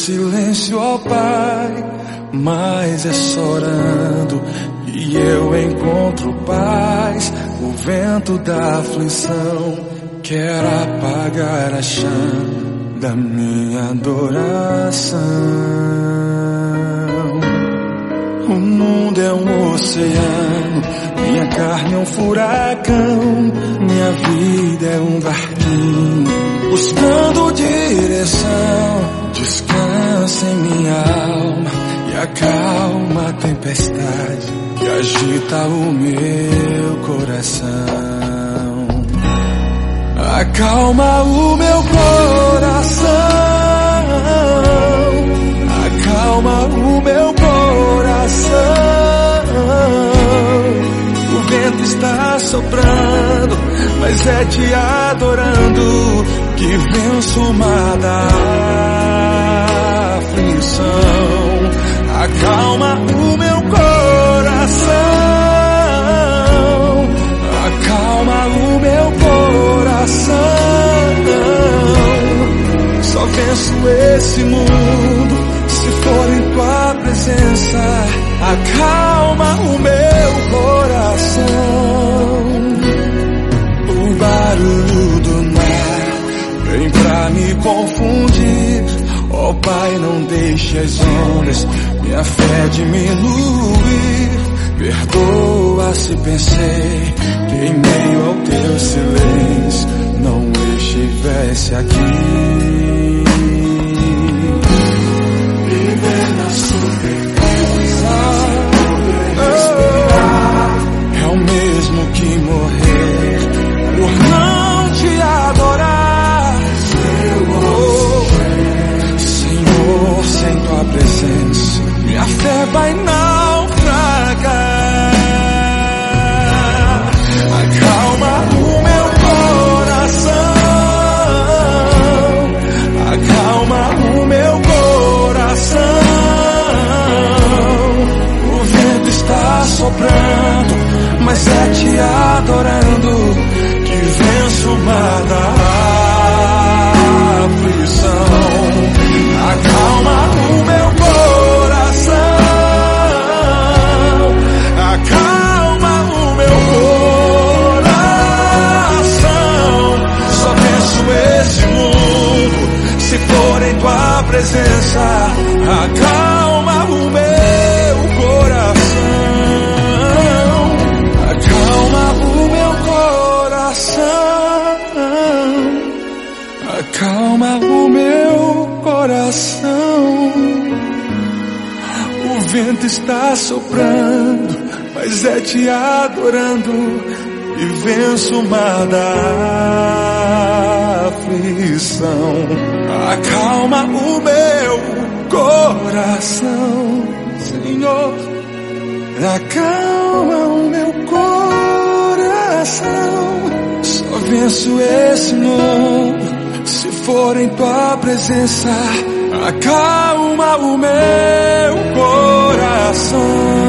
silêncio, ó Pai, mas é só orando e eu encontro paz. O vento da aflição quer apagar a chama da minha adoração. O mundo é um oceano, minha carne é um furacão, minha vida é um barquinho buscando direção. Descansa em minha alma e acalma a tempestade que agita o meu coração. Acalma o meu coração, acalma o meu coração. O vento está soprando, mas é te adorando que venço o mar da aflição. Acalma o meu coração, acalma o meu coração. Só venço esse mundo se for em tua presença. Acalma o meu coração. O barulho do mar vem pra me confundir. Ó Pai, não deixe as ondas minha fé diminuir. Perdoa se pensei que em meio ao teu silêncio não estivesse aqui. Viver na sobrevivência é o mesmo que morrer por não te adorar. Senhor, sem tua presença minha fé vai naufragar. Acalma o meu coração, acalma o meu coração. O vento está soprando, mas é te adorando que venço o mar da aflição. Acalma o meu coração, acalma o meu coração. Só venço esse mundo se for em tua presença. Acalma o meu coração, acalma o meu coração, acalma o meu coração. O vento está soprando, mas é te adorando e venço o mar da aflição. Acalma o meu coração, Senhor. Acalma o meu coração. Só venço esse mundo se for em tua presença. Acalma o meu coração.